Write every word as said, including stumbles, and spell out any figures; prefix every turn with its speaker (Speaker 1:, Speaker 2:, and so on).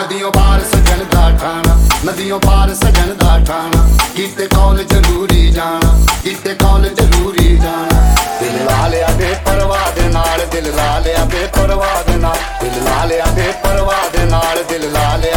Speaker 1: नदियों पार सजन दा ठाना, नदियों पार सजन दा ठाना, कीते कौल जरूरी जाना, कीते कौल जरूरी जाना। दिल ला लिया बेपरवाह दे नाल, दिल ला लिया बेपरवाह दे नाल, दिल ला लिया बेपरवाह दे नाल, दिल ला लिया